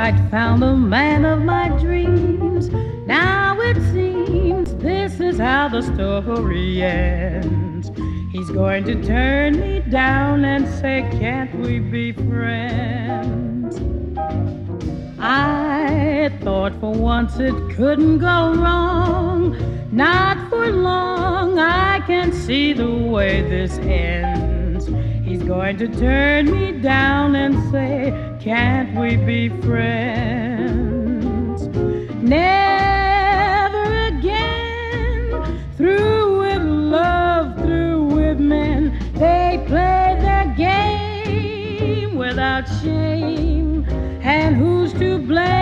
I'd found the man of my dreams. Now it seems this is how the story ends. He's going to turn me down and say, can't we be friends? I thought for once it couldn't go wrong. Not for long, I can see the way this ends. He's going to turn me down and say, can't we be friends? Never again, through with love, through with men. They play their game without shame, and who's to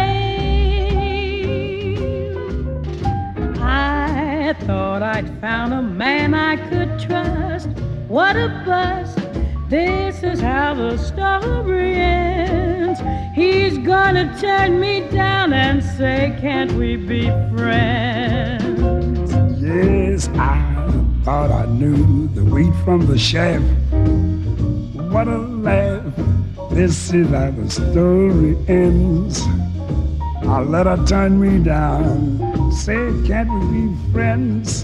blame? I thought I'd found a man I could trust. What a bust. This is how the story ends. He's gonna turn me down and say, can't we be friends? Yes, I thought I knew the wheat from the chaff. What a laugh. This is how the story ends. I let her turn me down, say, can't we be friends?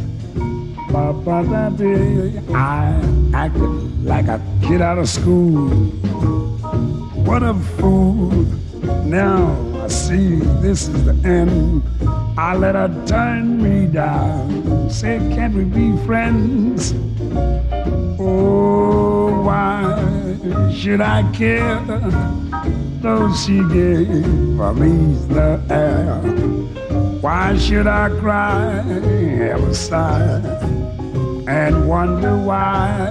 I acted like a kid out of school. What a fool. Now I see this is the end. I let her turn me down, say, can't we be friends? Oh, why should I care? Though she gave me the air. Why should I cry, ever sigh, and wonder why?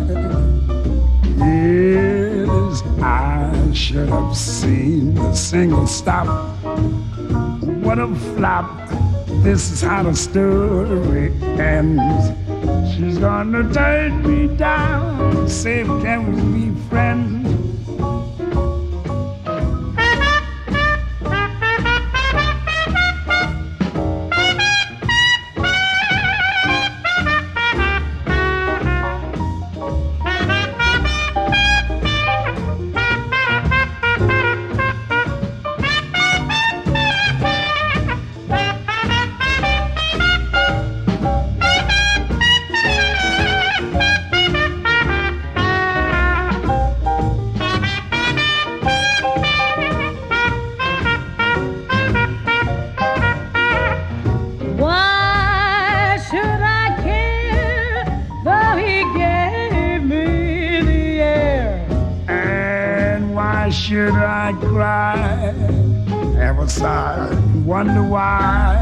Yes, I should have seen the single stop. What a flop. This is how the story ends. She's gonna turn me down, say, can we be friends? Should I cry, ever sigh, wonder why?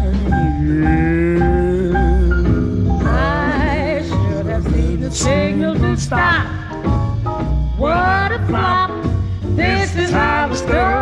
Yeah. I should have seen the signal to stop. What a flop. This is how the story